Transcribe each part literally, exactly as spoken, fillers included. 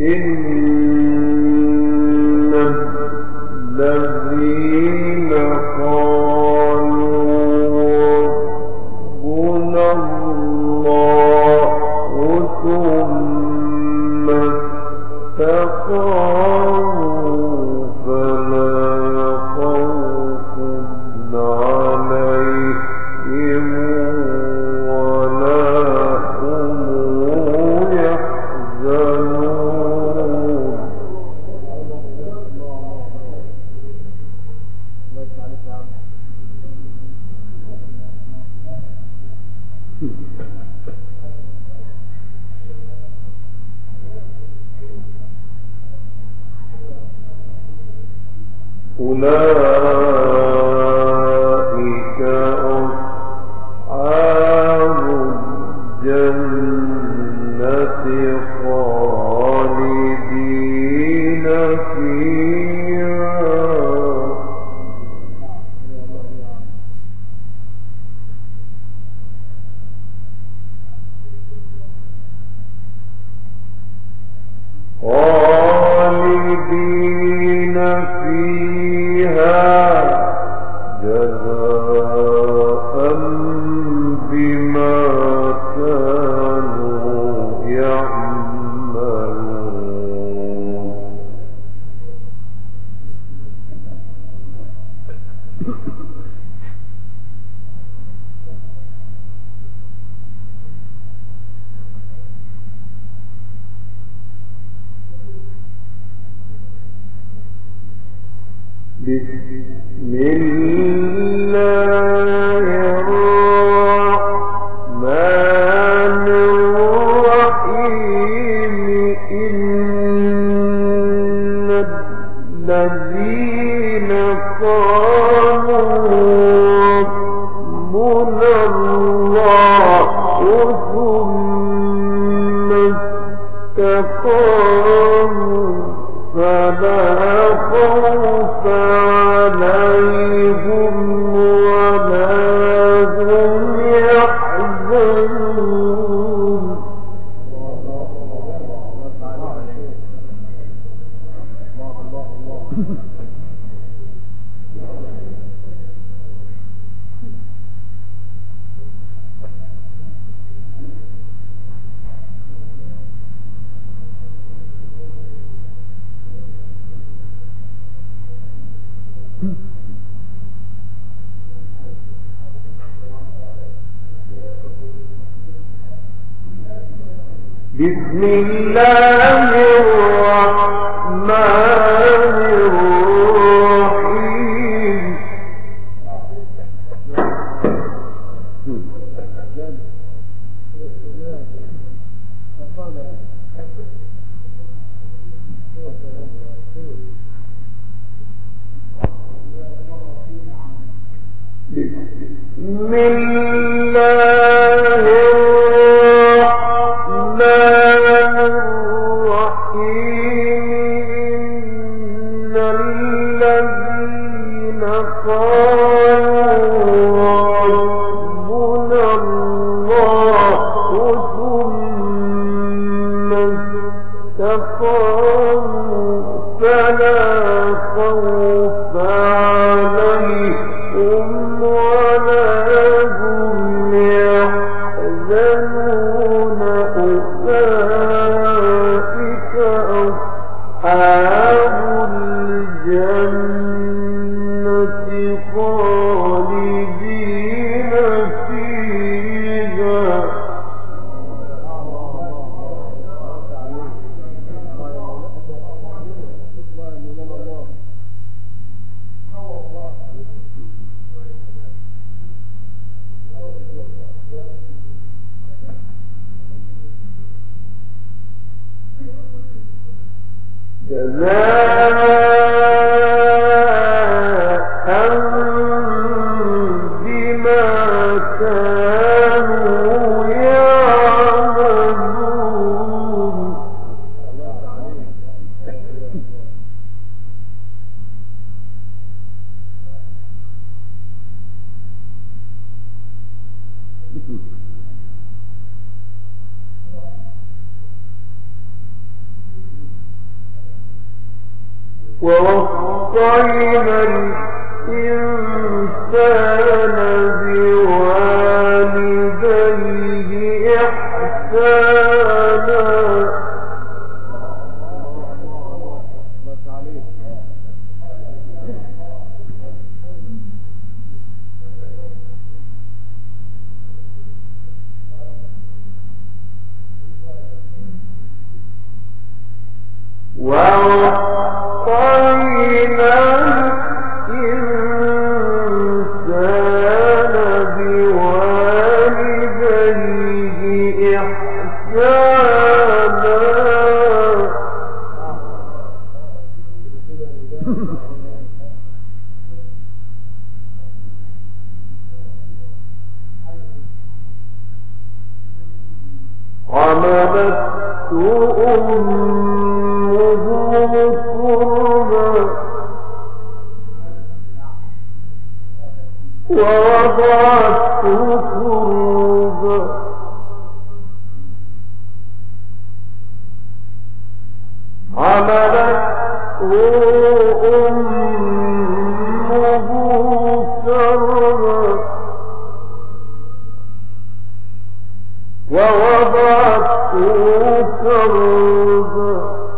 بسم الله الرحمن الرحيم بسم الله ووصينا الإنسان بوالديه إحسانا ووصينا الإنسان بوالديه إحسانا حملته أمه كرها ووضعته كرها حملته أمه كرها ووضعته كرها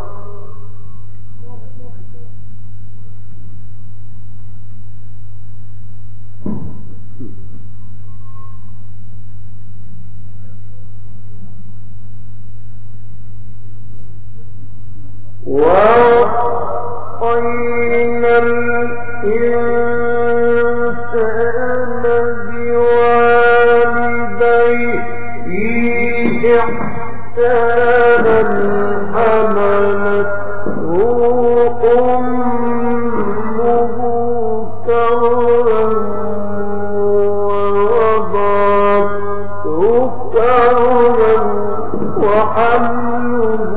ووصينا الإنسان بوالديه إحسانا حملته أمه كرها ووضعته كرها وحمله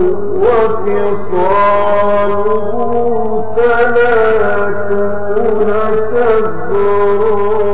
وفصاله ثلاثون شهرا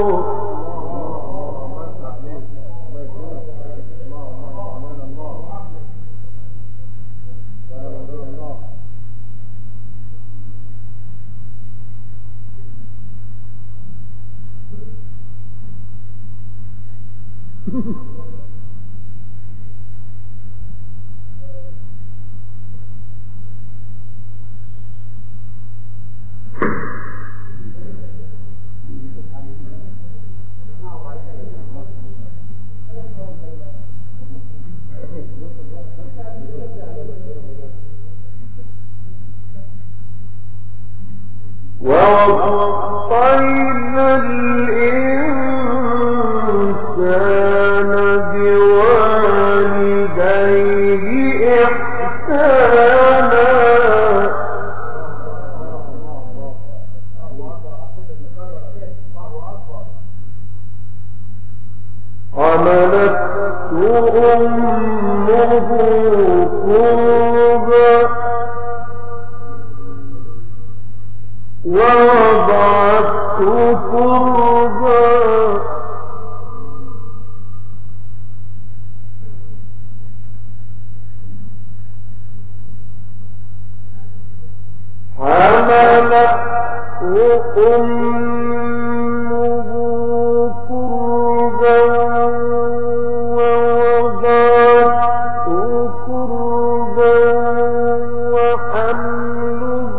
ووصينا الإنسان بوالديه إحسانا حملته أمه كرها ووضعته كرها حملته أمه كرها ووضعته كرها وحمله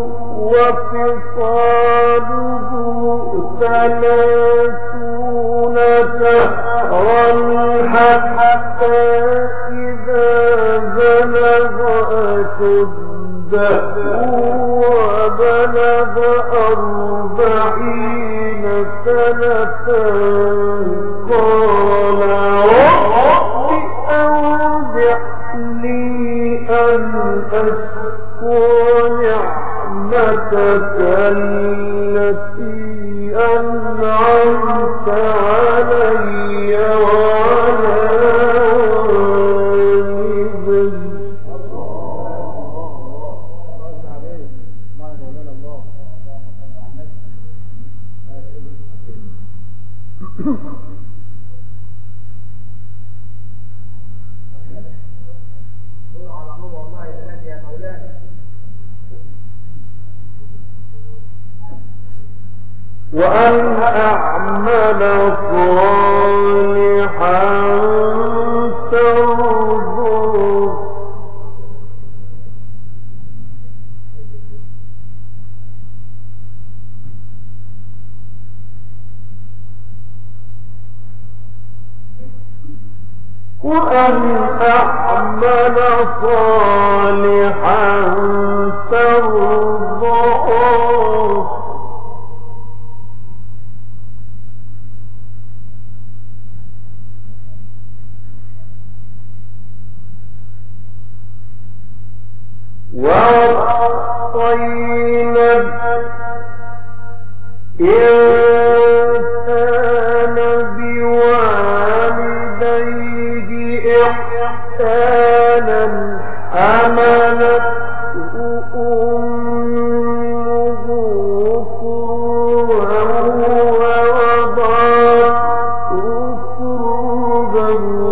وفصاله ثلاثون شهرا حتى إذا بلغ أشده وبلغ أربعين سنة قال رب أوزعني أن أشكر نعمتك التي أنعمت علي وعلى وأن أعمل صالحا ترضاه وأن أعمل صالحا ترضاه ووصينا الإنسان بوالديه إحسانا حملته أمه كرها ووضعته كرها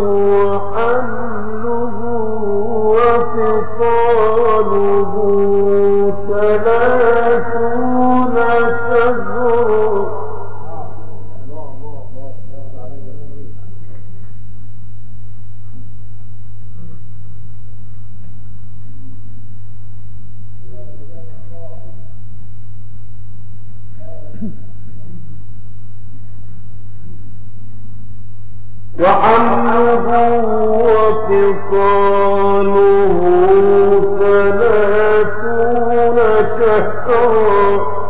وحمله وفصاله ثلاثون شهرا وحمله وفصاله ثلاثون شهرا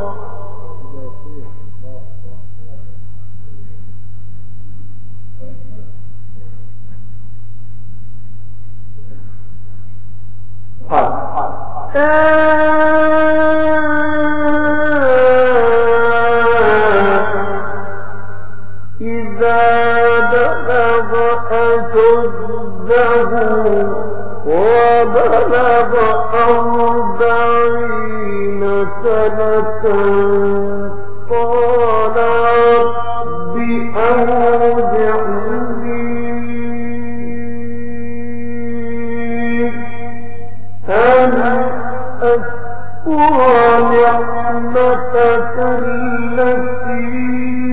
إذا بلغ أشده وبلغ أربعين سنة قال رب أوزعني أن أشكر نعمتك التي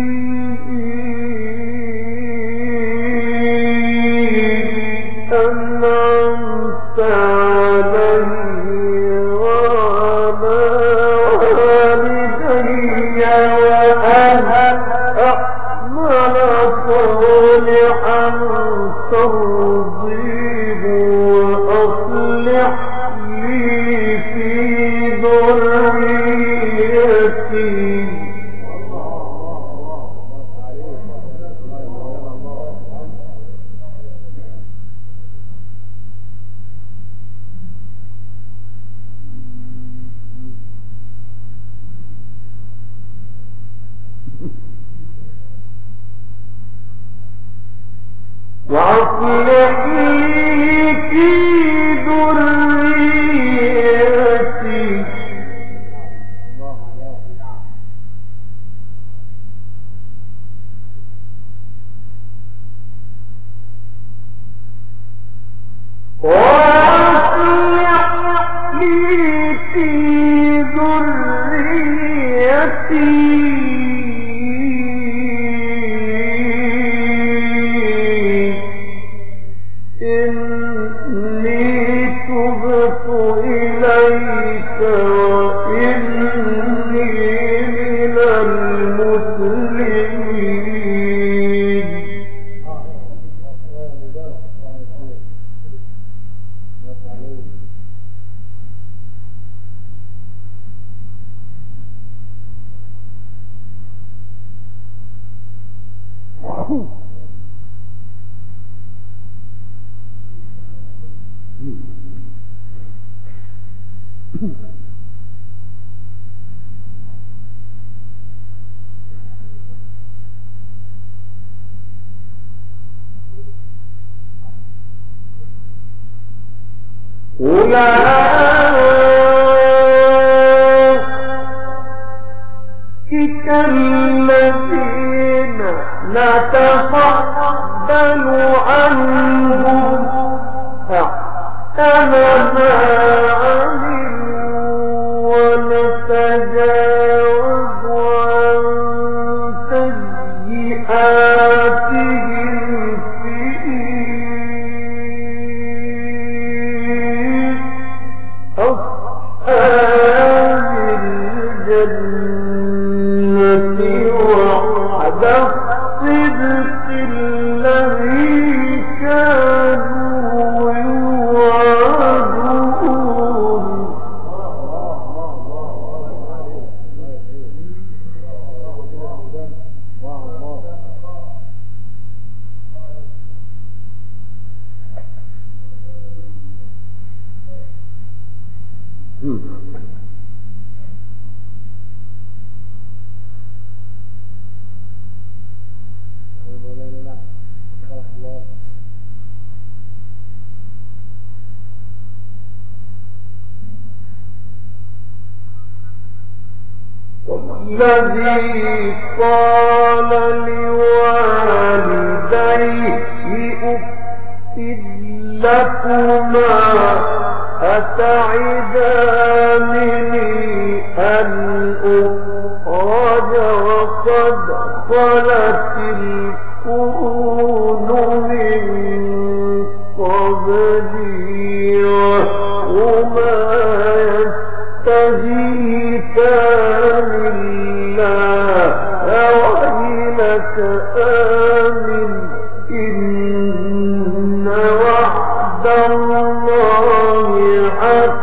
أنعمت علي وعلى والدي وأن أعمل صالحا ترضيه وأصلح لي في ذريتي وأصلح لي في ذريتي وأصلح لي في ذريتي أولئك الذين نتقبل عنهم أحسن ما عملوا ونتجاوز عن الذي قال لوالديه أف لكما أتعدانني أن أخرج وقد خلت القرون من قبلي وهما يستغيثان الله ويلك آمن إن وعد الله حق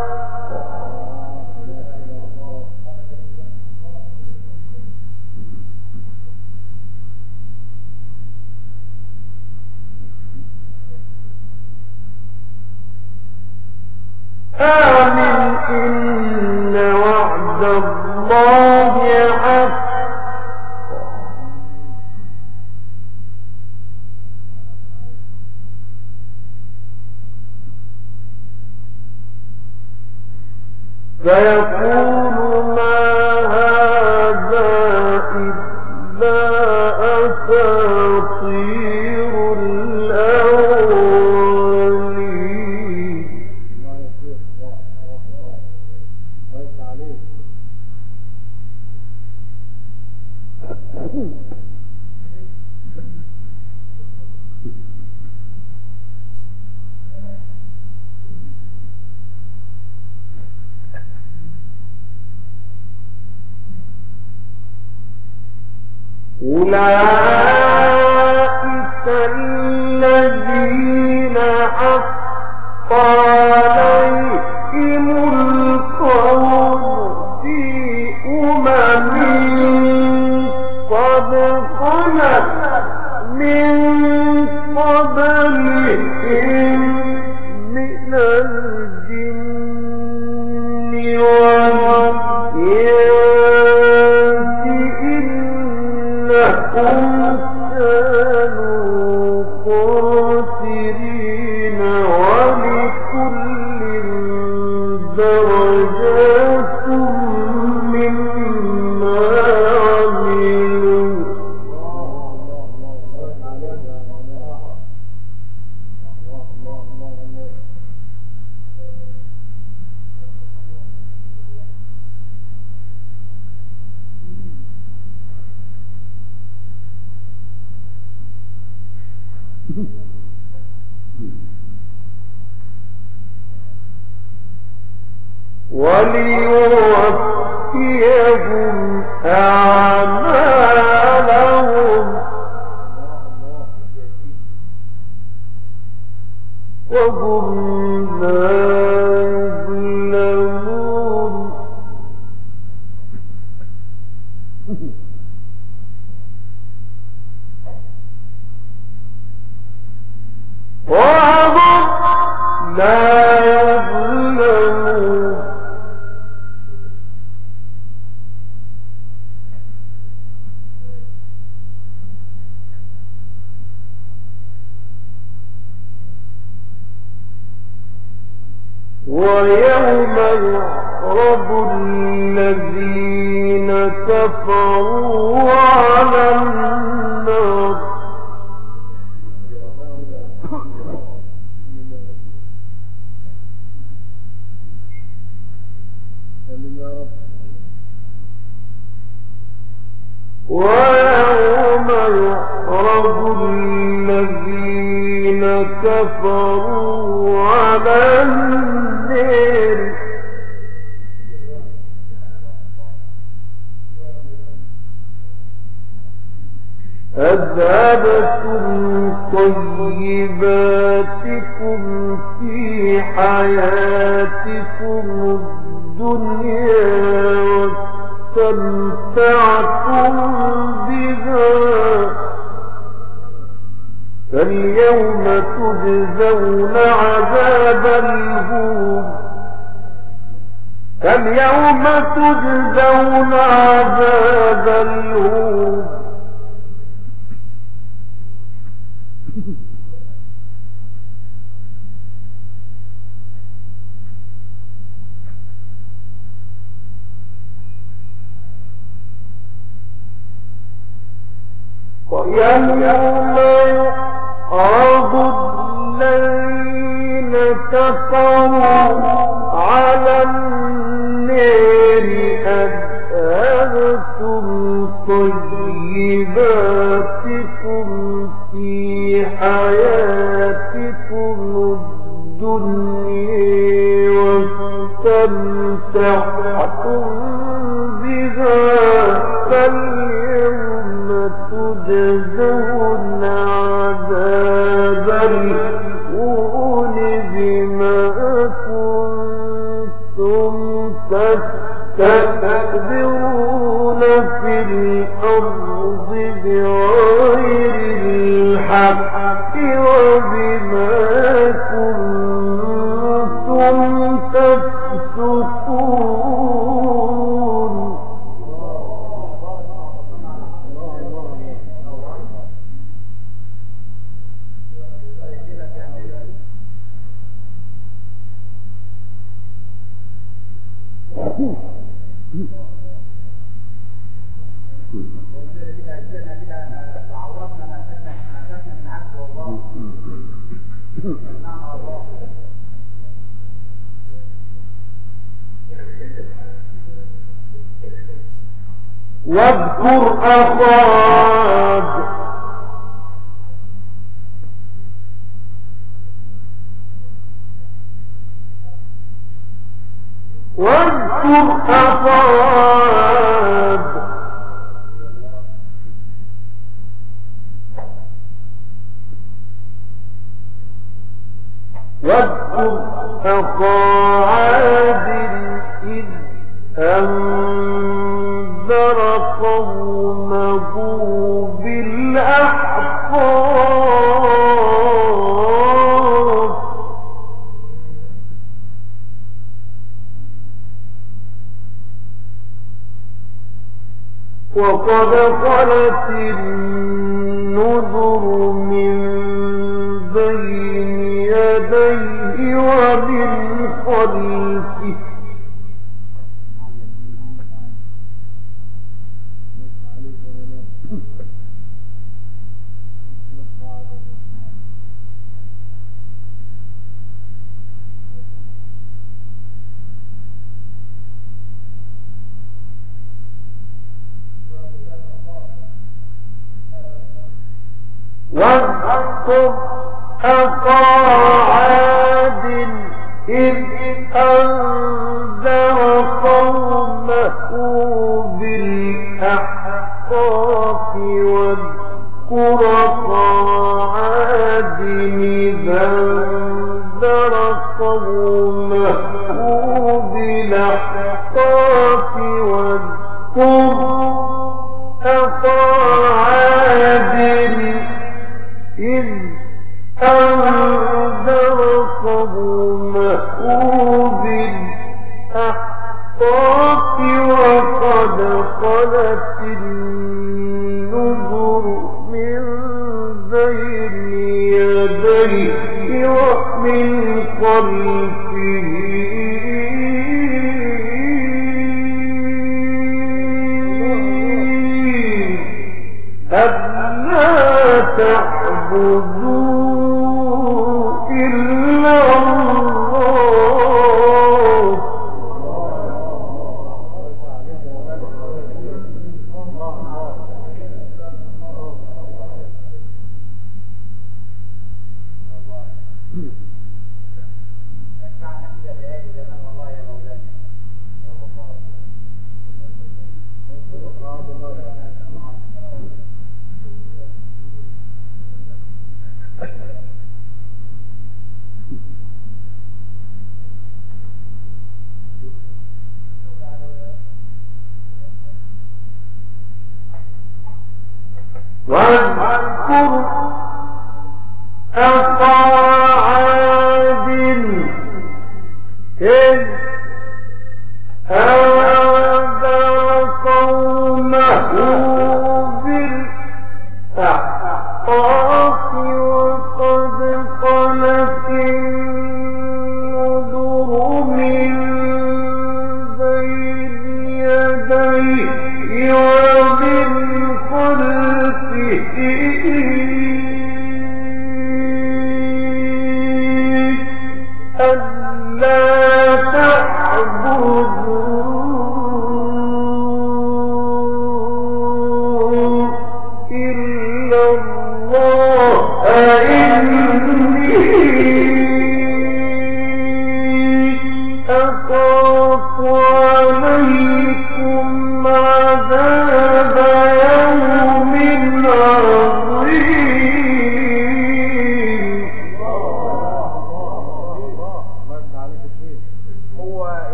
آمن إن وعد الله حق فيقول ما هذا إلا أساطير الأولين أولئك الذين حق عليهم القول في أمم قد خلت من قبلهم من الجن والإنس إنهم كانوا خاسرين ولكل درجات مما عملوا وليوفيهم أعمالهم وهم لا يظلمون وهم لا يظلمون ويوم يعرض الذين كفروا على النار ويوم يعرض الذين كفروا على النار أذهبتم طيباتكم في حياتكم الدنيا واستمتعتم بها فاليوم تجزون عذاب الهون فاليوم تجزون عذاب الهون ويوم يعرض الذين كفروا على النار أذهبتم طيباتكم في حياتكم الدنيا واستمتعتم بها فاليوم تجزون عذاب الهون بما كنتم تستكبرون في الأرض بغير الحق وبما كنتم تفسقون. واذكر أخا عاد واذكر أخا عاد واذكر أخا عاد إذ أنذر قومه بالأحقاف وقد خلت النذر من بين يديه ومن خلفه واذكر أخا عاد إذ أنذر قومه بالأحقاف واذكر أخا عاد إذ أنذر قومه بالأحقاف واذكر أخا عاد إذ أنذر قومه بالأحقاف وقد خلت النذر من بين يديه ومن خلفه ألا تعبدوا إلا الله واذكر أخا عاد إذ أنذر قومه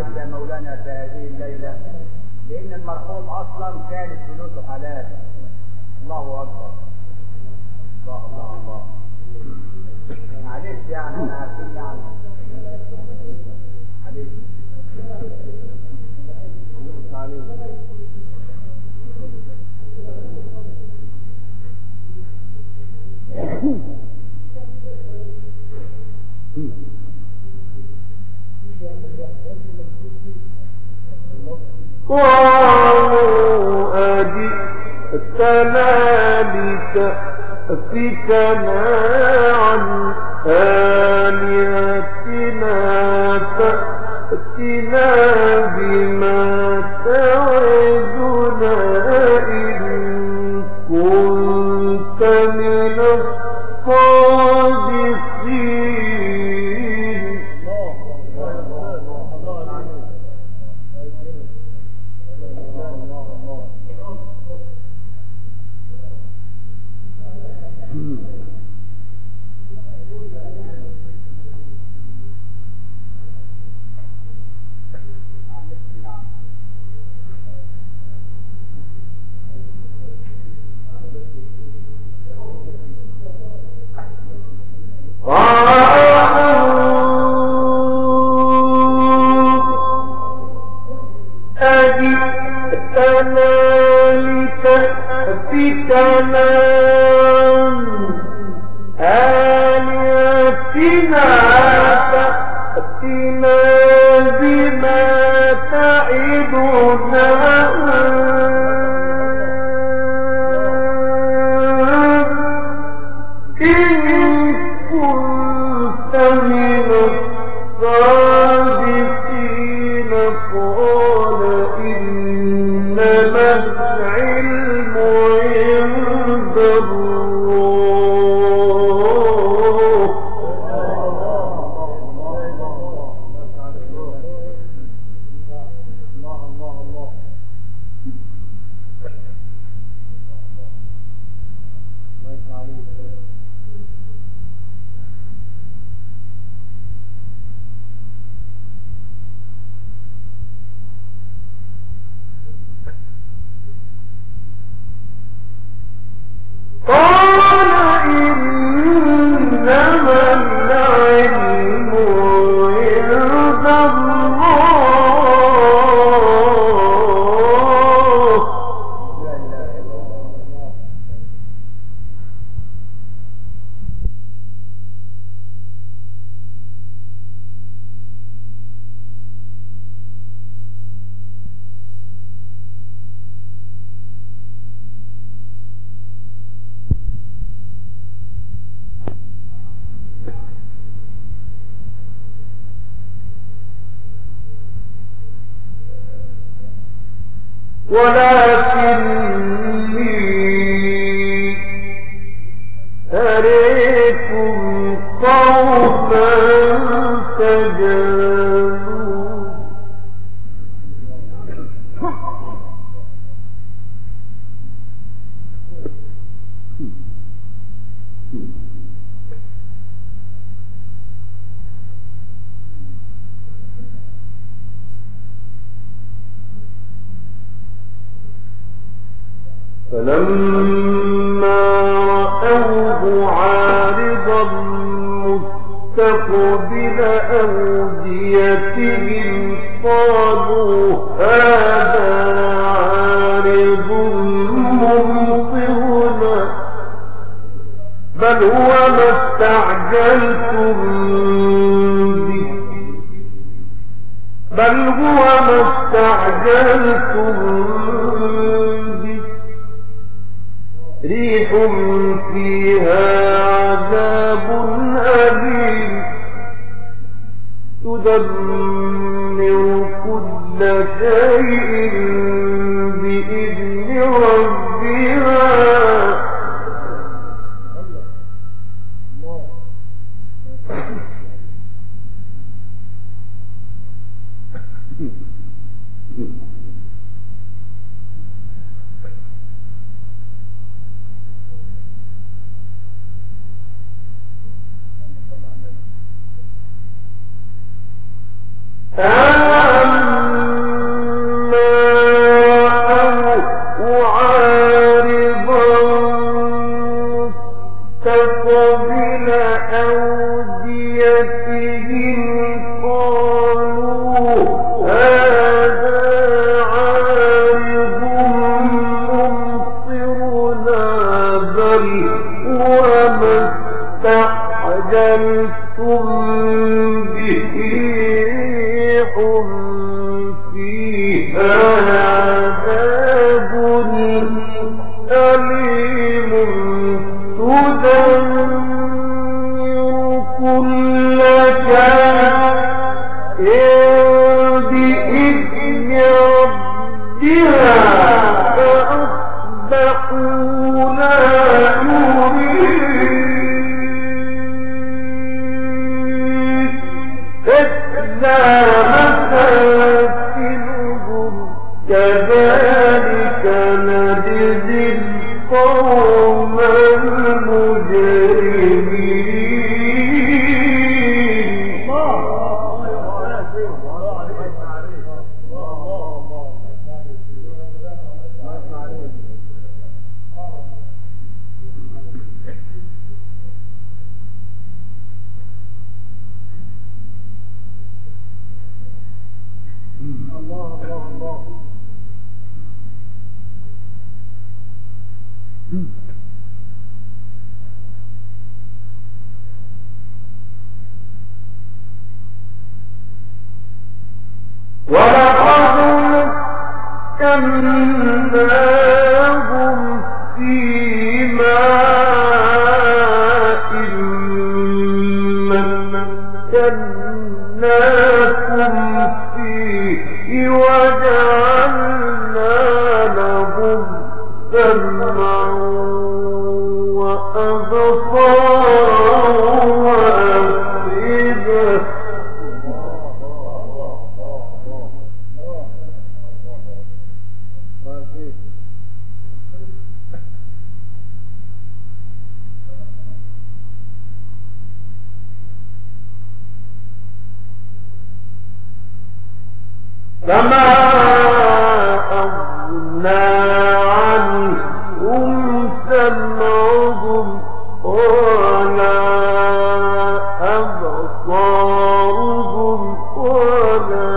عليك يا مولانا في هذه الليلة، لأن المرحوم أصلا كانت فلوسه حلال. الله أكبر. الله الله الله. معلش يعني أنا عارفين يعني. معلش. قالوا أجئتنا لتأفكنا عن آلهتنا فأتنا بما تعدنا إن كنت من الصادقين. أجئتنا لتأفكنا آلهتنا فأتنا بما تعدنا إن كنت من الصادقين. قال إنما العلم عند الله. قال إنما العلم عند الله. ولكني أريكم قوما تجهلون. فلما رأوه عارضا مستقبل أوديتهم قالوا هذا عارض ممطرنا بل هو ما استعجلتم به بل هو ما استعجلتم به ريح فيها عذاب أليم تدمر كل شيء بإذن ربها آمين عذاب أليم تدمر كل شيء بإذن ربها فأصبحوا لا يريد إلا مساكنهم كذلك نجزي القوم المجرمين. ولقد مكناهم في ماء مكناكم فيه وجعلنا لهم سمعا وأبصارا وأفئدة فما أغنى عنهم سمعهم ولا أبصارهم ولا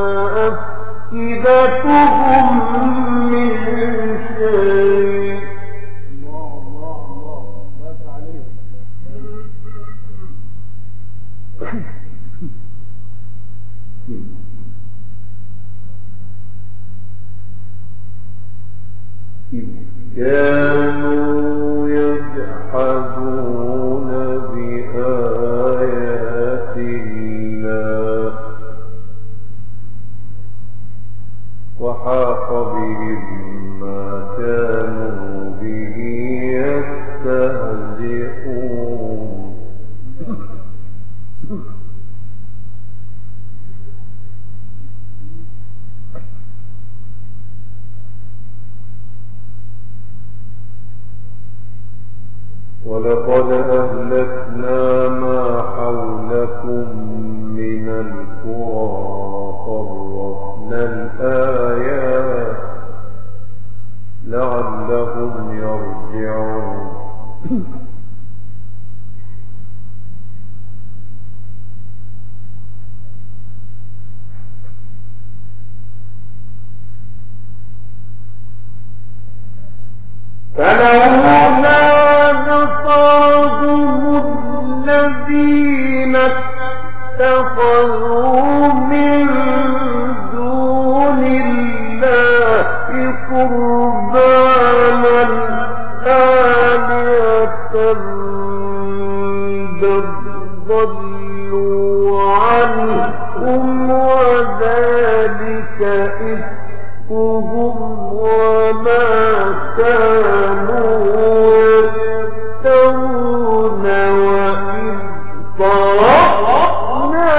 أفئدتهم من شيء. الله الله الله بارك عليهم. كانوا يجحدون بآيات الله وحاق بهم ما كانوا به يستهزئون. ولقد أهلكنا ما حولكم من القرى صرفنا الآيات لعلهم يرجعون. فلولا نصرهم الذين اتخذوا من دون الله قربانا آلهة بل ضلوا عنهم وذلك إفكهم وما كانوا يفترون. وإذ صرفنا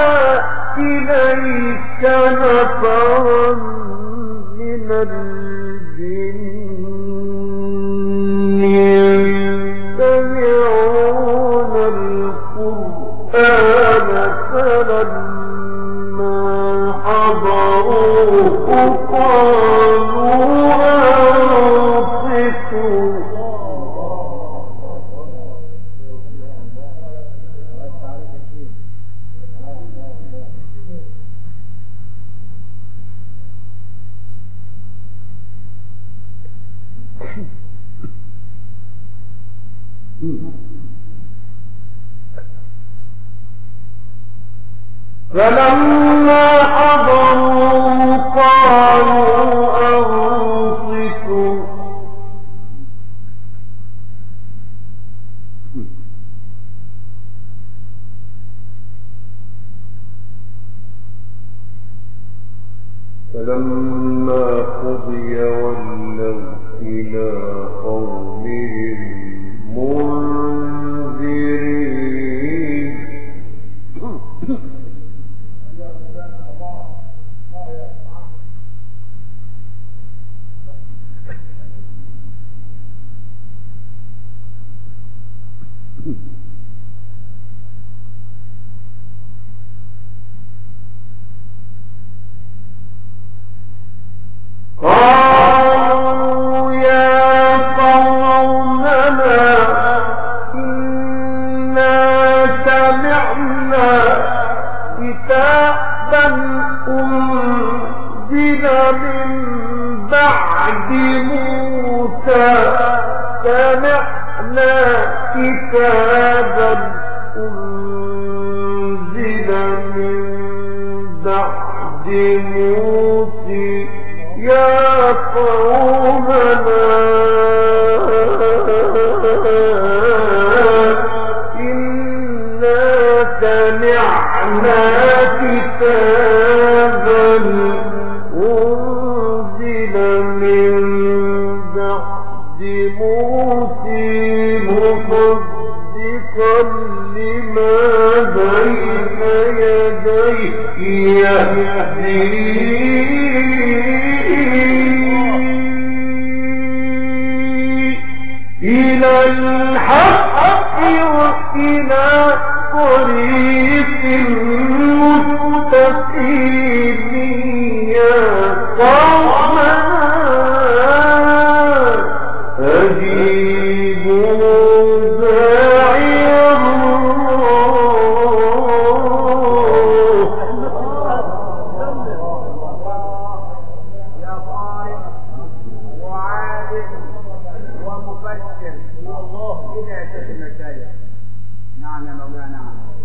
إليك نفرا من الجن يستمعون القرآن فلما حضروه قالوا أنصتوا. فلما حضروا قالوا فلما قضي ولوا إلى قومهم منذرين قالوا يا قومنا إنا سمعنا كتابا أنزل من بعد موسى سمعنا كتابا أنزل من بعد موسى يا قومنا إنا سمعنا كتابا أنزل من بعد موسى مصدقا لما بين يديه يهدي إلى الحق وإلى طريق مستقيم يا قومنا أجيبوا داعي نعم يا مولانا.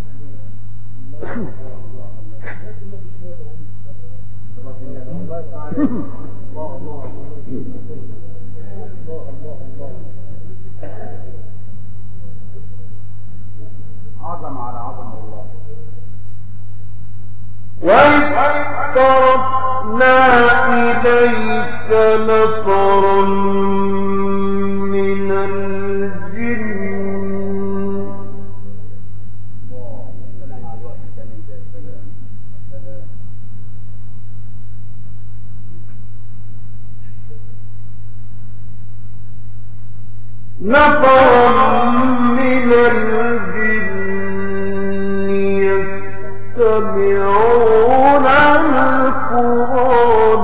عظم على عظم الله. وإذ صرفنا إليك نفرا من الجن نفرا من الجن يستمعون القرآن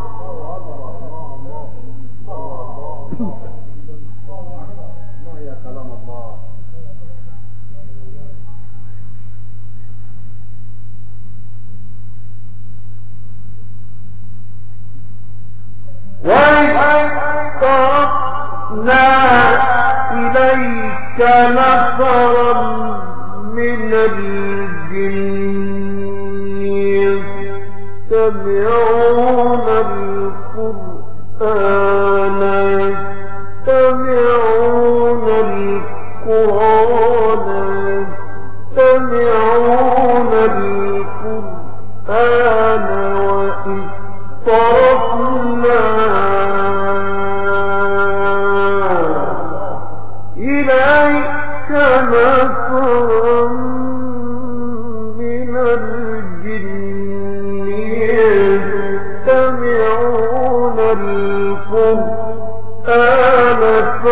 يا كلام الله. وإذ صرفنا إليك نفرا من الجن يستمعون القرآن يستمعون القرآن يستمعون القرآن وإذ صرفنا إليك نفرا من الجن يستمعون القرآن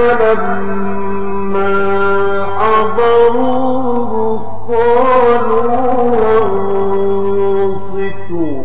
فلما حضروه قالوا أنصتوا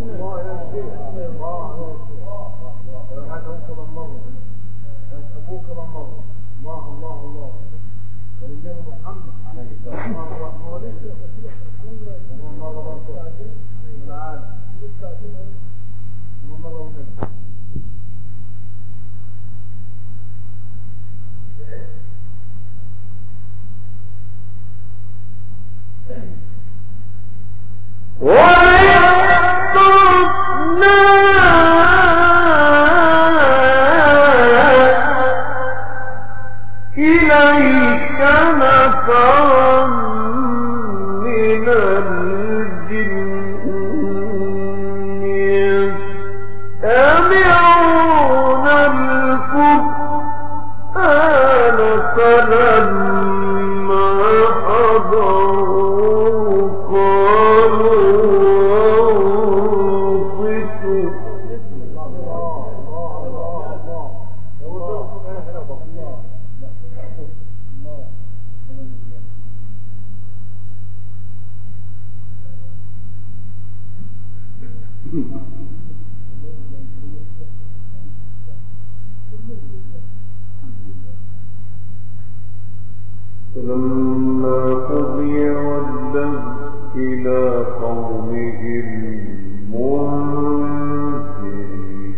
إليك نفرا من الجن يستمعون القرآن فلما حضروا قالوا فلما قضي ولوا إلى قومهم منذرين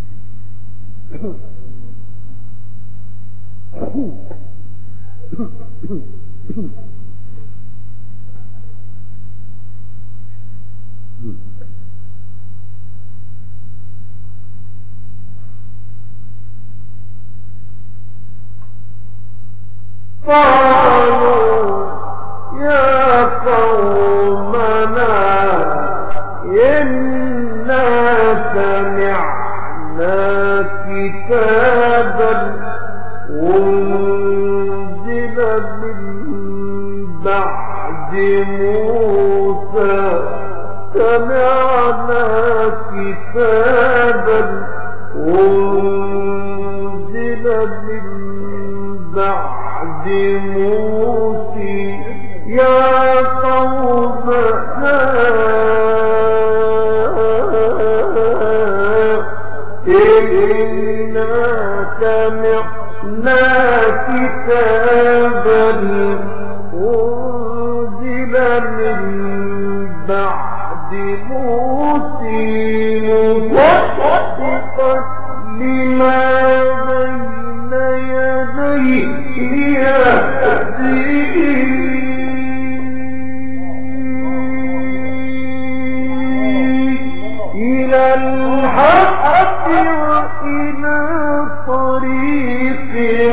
قالوا يا قومنا إنا سمعنا كتابا أنزل من بعد موسى سمعنا كتابا أنزل من بعد موسى يا قومنا إنا سمعنا كتابا أنزل من بعد موسى مصدقا لما بين يديه ليهدي إلى الحق وإلى طريق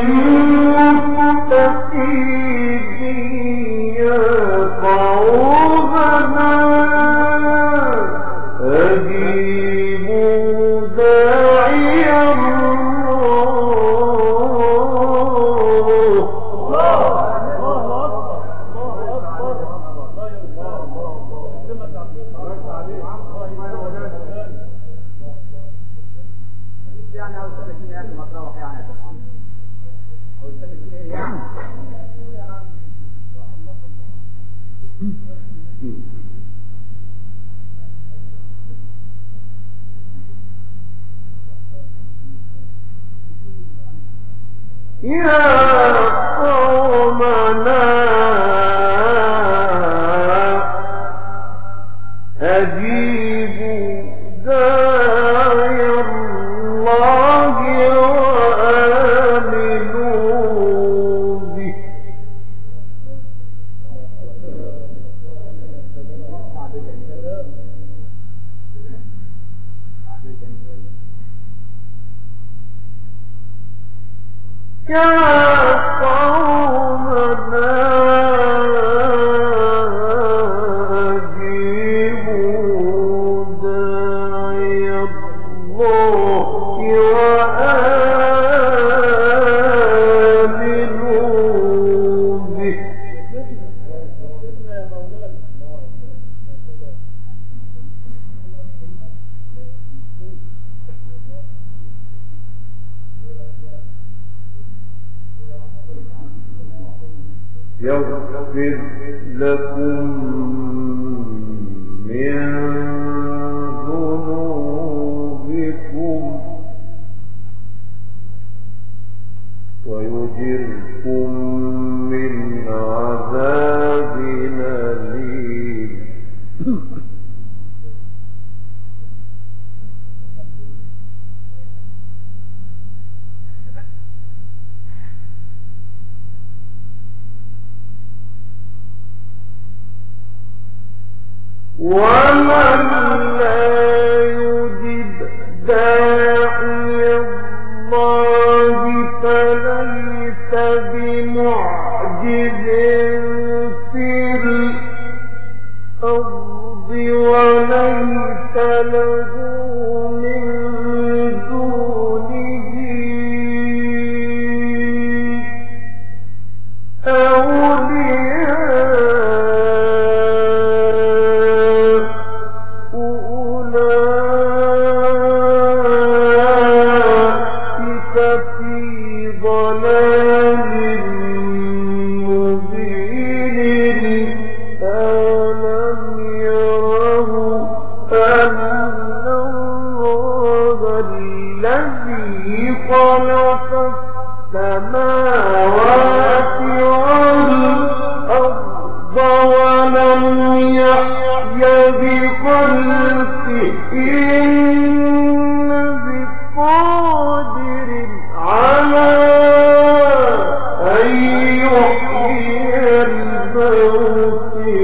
مستقيم يا قومنا أجيبوا داعي يا قومنا أجيبوا داعي الله وآمنوا به يا قومنا أجيبوا داعي الله وآمنوا به يغفر لكم من ذنوبكم ويجركم من عذاب أليم ومن لا يجب داعي الله فليس بمعجز في الأرض وليس له من الذي خلق السماوات والأرض ولم يحي بخلقهن بقادر على أن يحيي الموتى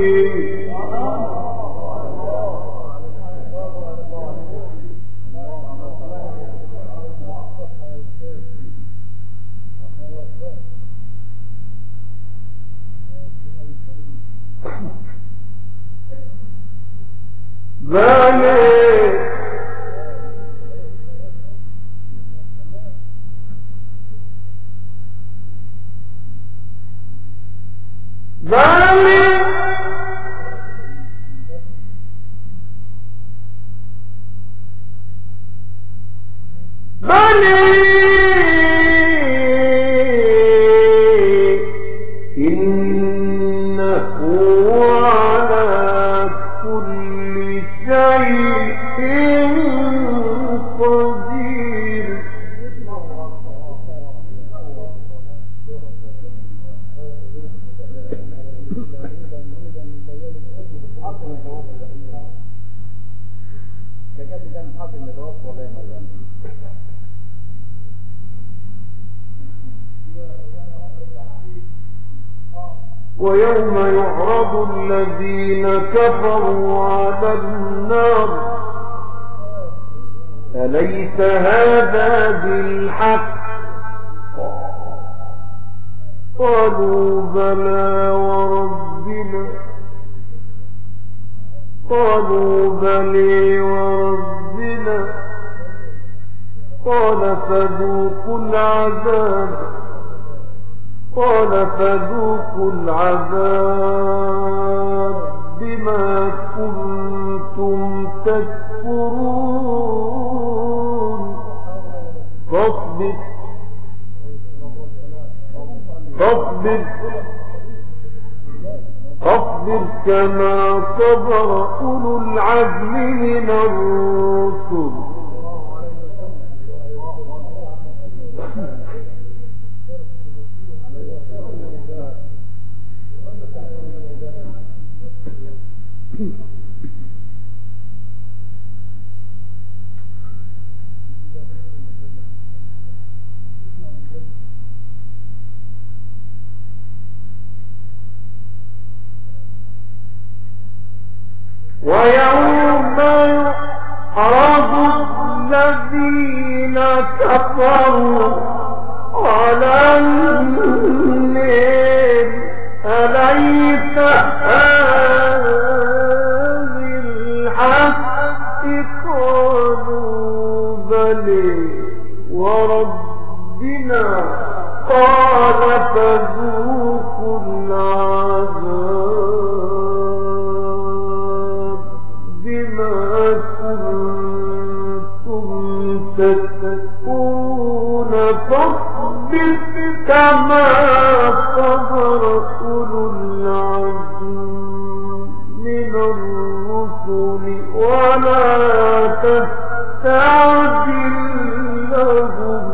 ذلك ذلك ذلك إنه على كل شيء قدير. ويوم يعرض الذين كفروا على النار أليس هذا بالحق قالوا بلى وربنا قالوا بلى وربنا قال فذوقوا العذاب قال فذوقوا العذاب بما كنتم تكفرون فاصبر فاصبر فاصبر كما صبر أولو العزم من الرسل ويوم يعرض الذين كفروا على النار أليس هذا بالحق قالوا بلى وربنا قال فذوقوا العذاب بما كنتم تتقون فاصبر كما صبر أولو العزم من الرسل ولا تستعجل لهم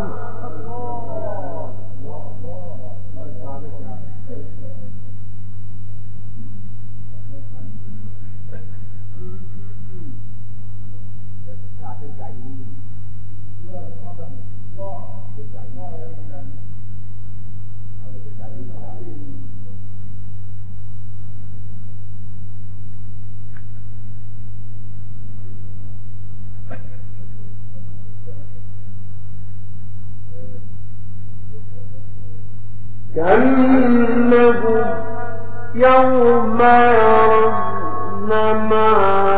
كأنهم يوم يرون ما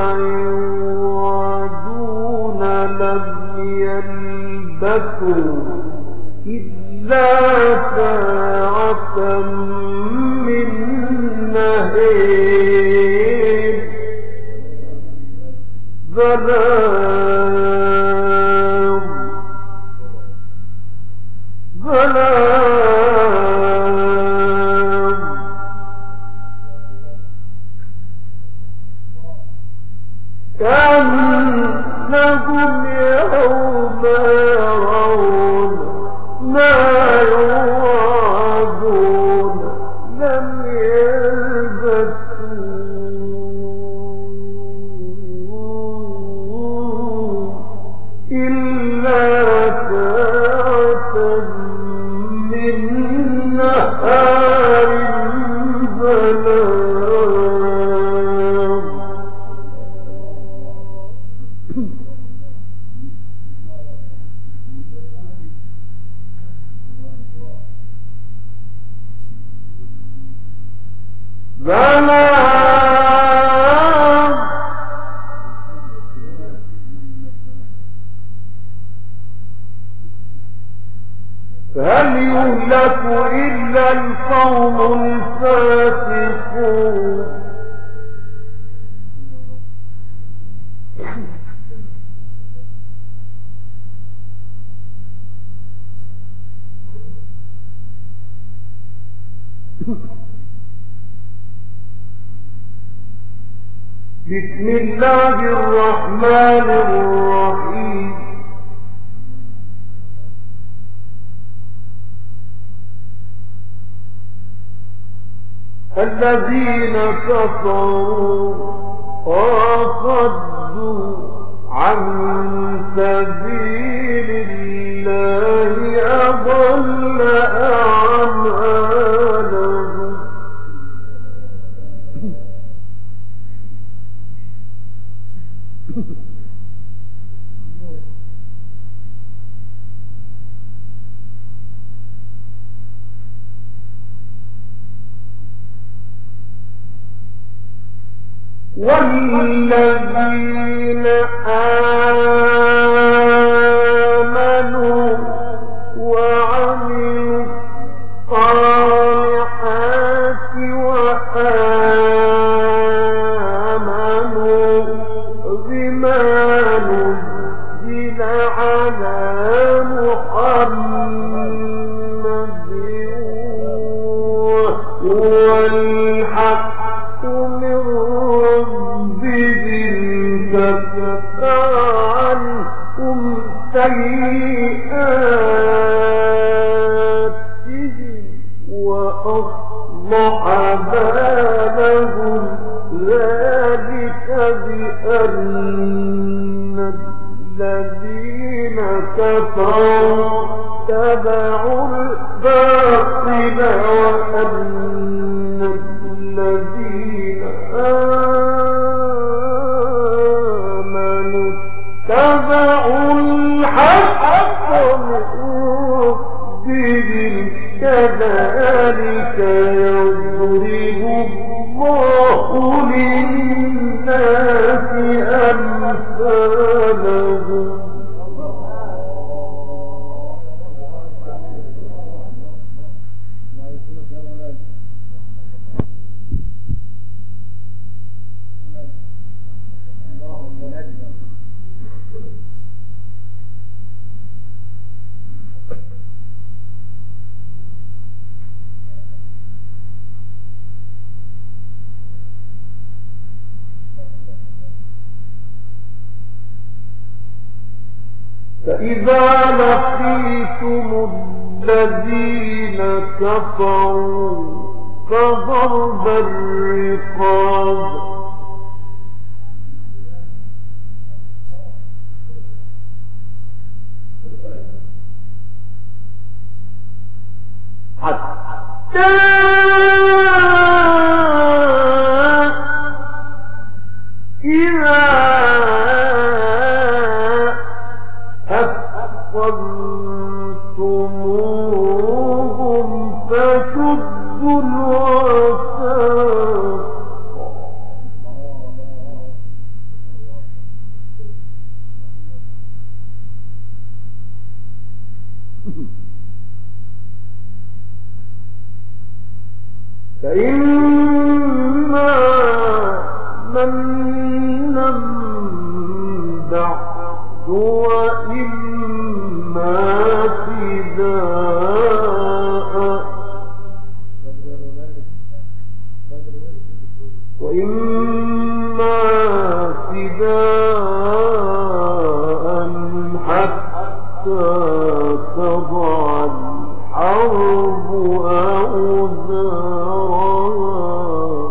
يوعدون لم يلبثوا إلا ساعة من نهار بلاغ بلاغ كأنهم يوم إلا ساعة من نهار بلاغ بلاغ فهل يهلك إلا القوم الفاسقون بسم الله الرحمن الرحيم الذين كفروا وصدوا عن سبيل الله أضل أعمالهم والذين آمنوا وعملوا الصالحات وآمنوا بما نزل على محمد وهو الحق من عنهم سيئاتهم وأصلح بالهم ذلك بأن الذين كفروا اتبعوا الباطل وأن الذين آمنوا اتبعوا الحق من ربهم كذلك يضرب الله للناس أمثالهم فإذا لقيتم الذين كفروا فضرب الرقاب حتى إذا أثقلتموهم فشدوا الوثاق فإما منا بعد وإما فداء وإما فداء حتى تضع الحرب أوزارها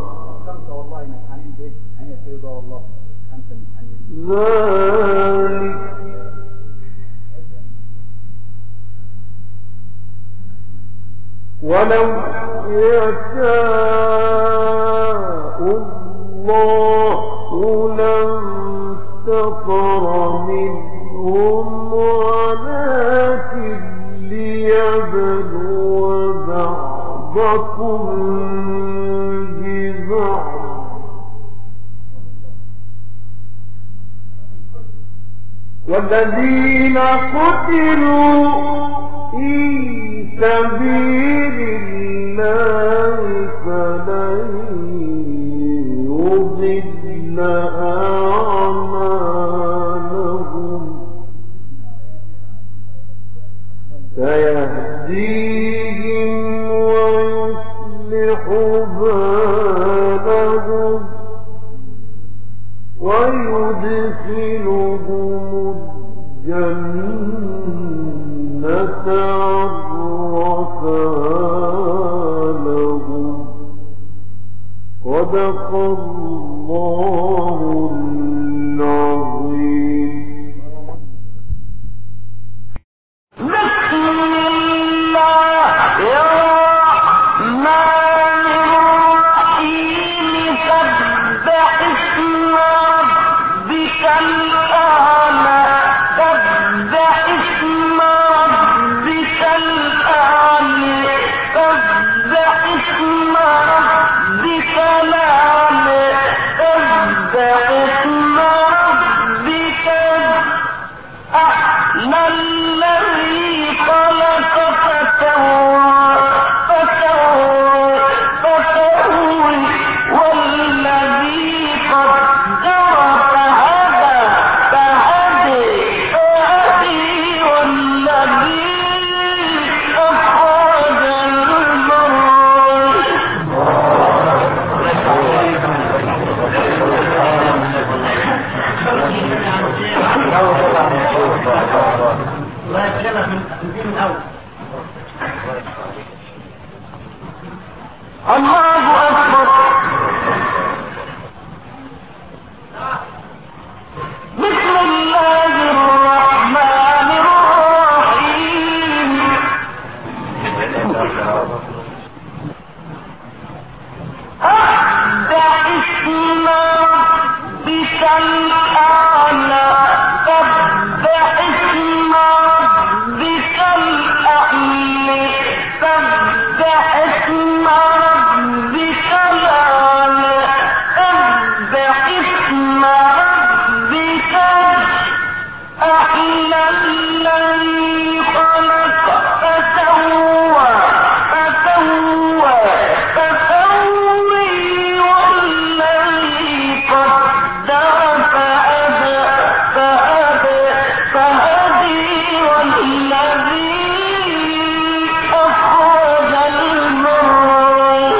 ذلك ولو يشاء الله لانتصر منهم ولكن ليبلو بعضكم ببعض والذين قتلوا في سبيل الله فلن يضل أعمالهم سيهديهم ويصلح بالهم ويدخلهم الجنة عرفها لهم صدق الله العظيم. بسم الله الرحمن الرحيم سبح اسم ربك الأعلى سبح اسم ربك الأعلى سبح اسم ربك الأعلى سبح اسم ربك الأعلى الذي خلق فسوى فسوى فسوى والذي قدر فهدى فهدي فهدي والذي أخرج المرعى الله يسلمك من الدين الأول. الله أكبر. بسم الله الرحمن الرحيم سبح اسم ربك الأعلى سبح اسم ربك الأعلى سبح اسم ربك الأعلى سبح اسم ربك الأعلى الذي خلق فسوى فسوى فسوي والذي قدر فهدى فهدى فهدي والذي أخرج المرعى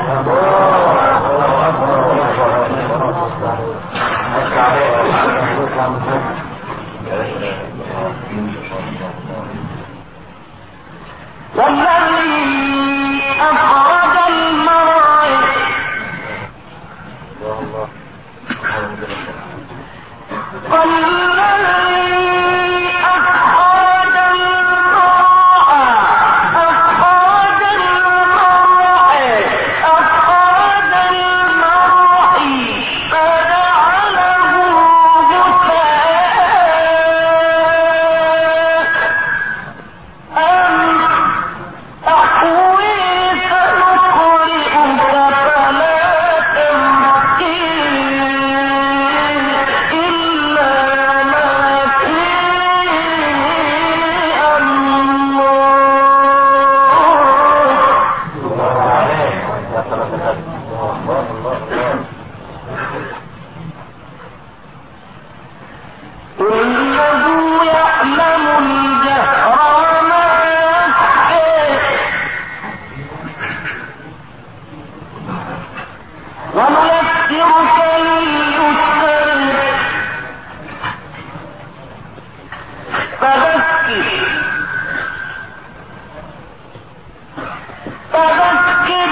والذي أخرج المرعى والذي أخرج المرعى أخرج المرعى أخرج المرعى فجعله غثاء أحوي سنقرئك فلا تنسى إلا ما شاء الله إنه يعلم الجهر وما يخفى ونيسرك لليسر فذكر فذكر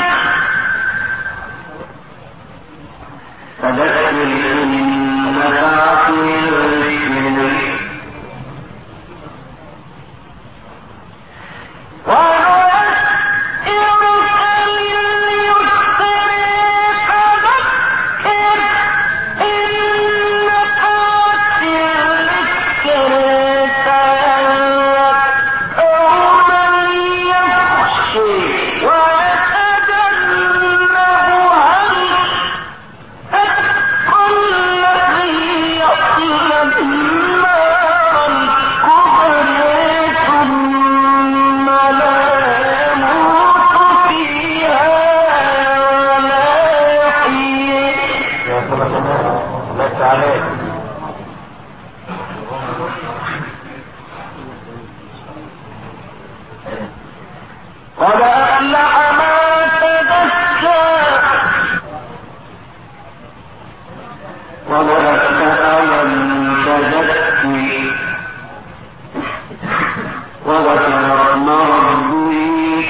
فذكر إن نفعت الذكر ونيسرك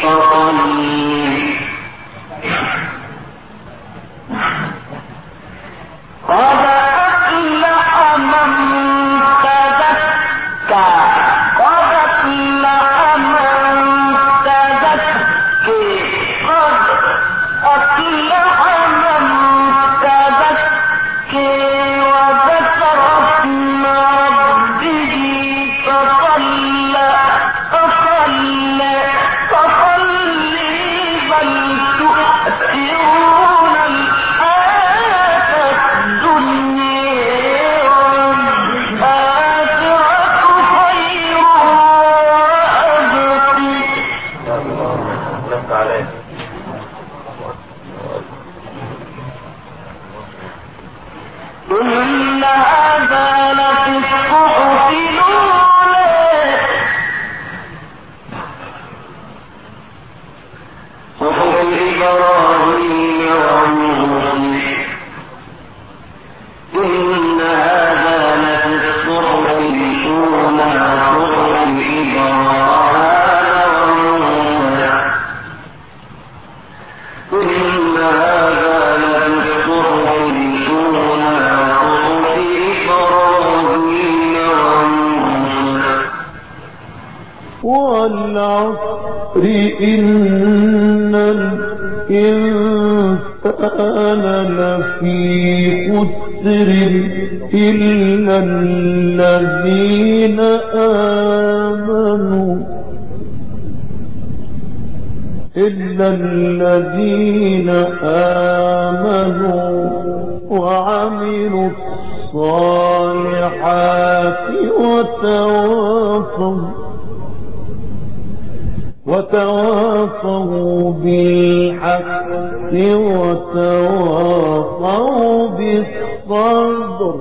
فصل قد أفلح من تزكى قد أفلح من تزكى قد أفلح من تزكى وذكر اسم ربه فصلى فصلى فصلى بل تؤثرون الحياة الدنيا والآخرة خير وأبقى. إن هذا لفي الصحف الأولى صحف إبراهيم وموسى إن هذا لفي الصحف الأولى صحف إبراهيم وموسى إن هذا لفي الصحف الأولى والعصر إن الإنسان لفي خسر إلا الذين آمنوا إلا الذين آمنوا وعملوا الصالحات وتواصوا وتواصوا بالحق وتواصوا بالصبر.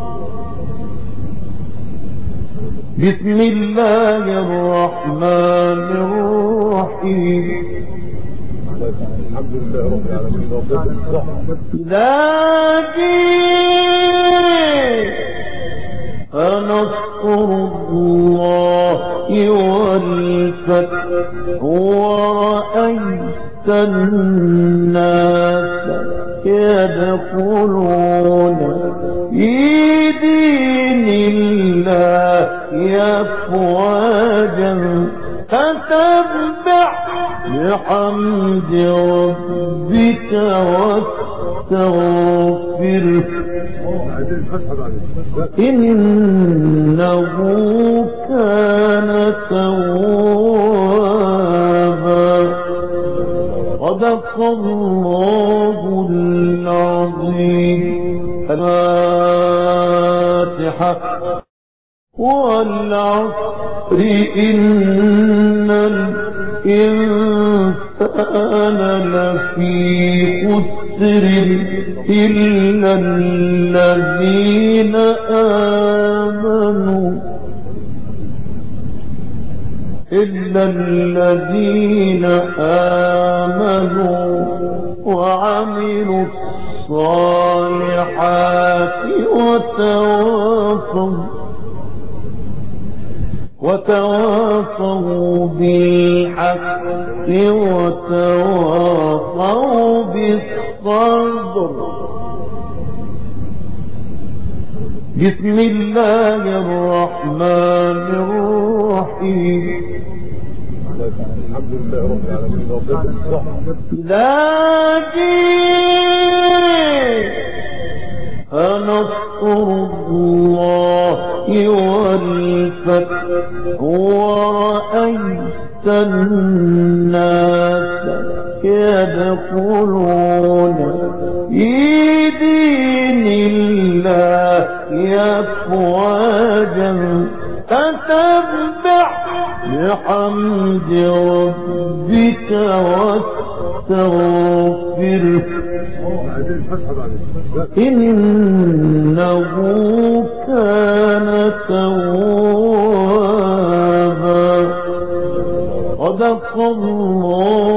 بسم الله الرحمن الرحيم. الحمد لله رب العالمين. فنصر الله والفتح ورأيت الناس يدخلون في دين الله أفواجا فسبح بحمد ربك واستغفره إنه كان توابا. صدق الله العظيم. الفاتحة. والعصر إن الإنسان لفي خسر إلا الذين آمنوا إلا الذين آمنوا وعملوا الصالحات وتواصوا وتواصوا بالحق وتواصوا بالصبر. بسم الله الرحمن الرحيم. الحمد لله رب العالمين. فنصر الله والفتح ورأيت الناس يدخلون في دين الله أفواجا فسبح بحمد ربك واستغفره إنه كان توابا. صدق الله